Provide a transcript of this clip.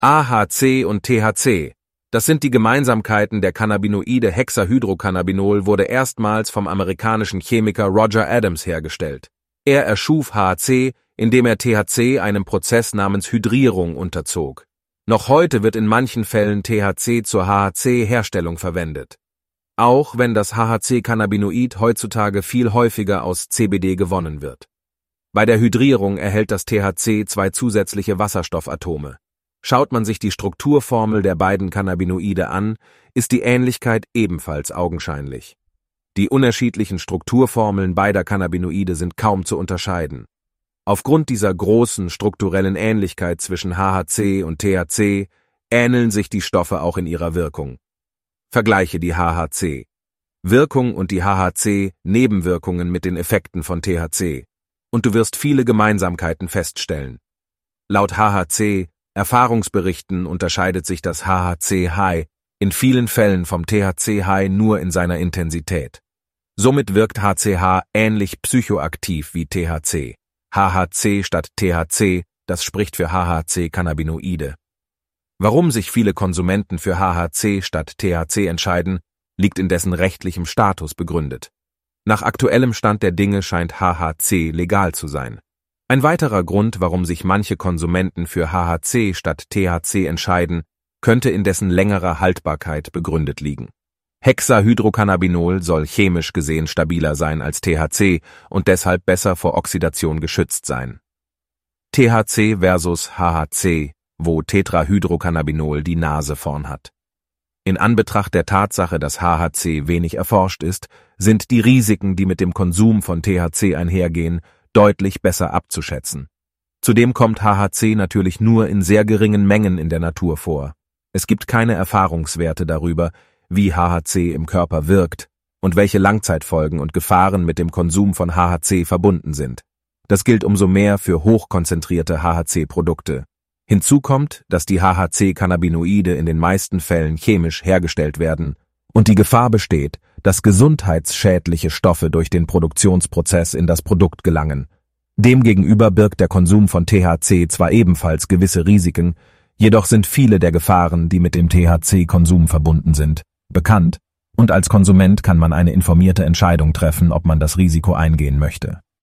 AHC und THC. Das sind die Gemeinsamkeiten der Cannabinoide. Hexahydrocannabinol wurde erstmals vom amerikanischen Chemiker Roger Adams hergestellt. Er erschuf HHC, indem er THC einem Prozess namens Hydrierung unterzog. Noch heute wird in manchen Fällen THC zur HHC-Herstellung verwendet. Auch wenn das HHC-Cannabinoid heutzutage viel häufiger aus CBD gewonnen wird. Bei der Hydrierung erhält das THC 2 zusätzliche Wasserstoffatome. Schaut man sich die Strukturformel der beiden Cannabinoide an, ist die Ähnlichkeit ebenfalls augenscheinlich. Die unterschiedlichen Strukturformeln beider Cannabinoide sind kaum zu unterscheiden. Aufgrund dieser großen strukturellen Ähnlichkeit zwischen HHC und THC ähneln sich die Stoffe auch in ihrer Wirkung. Vergleiche die HHC. Wirkung und die HHC-Nebenwirkungen mit den Effekten von THC. Und du wirst viele Gemeinsamkeiten feststellen. Laut HHC-Erfahrungsberichten unterscheidet sich das HHC-High in vielen Fällen vom THC-High nur in seiner Intensität. Somit wirkt HCH ähnlich psychoaktiv wie THC. HHC statt THC, das spricht für HHC-Cannabinoide. Warum sich viele Konsumenten für HHC statt THC entscheiden, liegt in dessen rechtlichem Status begründet. Nach aktuellem Stand der Dinge scheint HHC legal zu sein. Ein weiterer Grund, warum sich manche Konsumenten für HHC statt THC entscheiden, könnte in dessen längerer Haltbarkeit begründet liegen. Hexahydrocannabinol soll chemisch gesehen stabiler sein als THC und deshalb besser vor Oxidation geschützt sein. THC versus HHC, wo Tetrahydrocannabinol die Nase vorn hat. In Anbetracht der Tatsache, dass HHC wenig erforscht ist, sind die Risiken, die mit dem Konsum von THC einhergehen, deutlich besser abzuschätzen. Zudem kommt HHC natürlich nur in sehr geringen Mengen in der Natur vor. Es gibt keine Erfahrungswerte darüber, wie HHC im Körper wirkt und welche Langzeitfolgen und Gefahren mit dem Konsum von HHC verbunden sind. Das gilt umso mehr für hochkonzentrierte HHC-Produkte. Hinzu kommt, dass die HHC-Cannabinoide in den meisten Fällen chemisch hergestellt werden und die Gefahr besteht, dass gesundheitsschädliche Stoffe durch den Produktionsprozess in das Produkt gelangen. Demgegenüber birgt der Konsum von THC zwar ebenfalls gewisse Risiken, jedoch sind viele der Gefahren, die mit dem THC-Konsum verbunden sind, bekannt, und als Konsument kann man eine informierte Entscheidung treffen, ob man das Risiko eingehen möchte.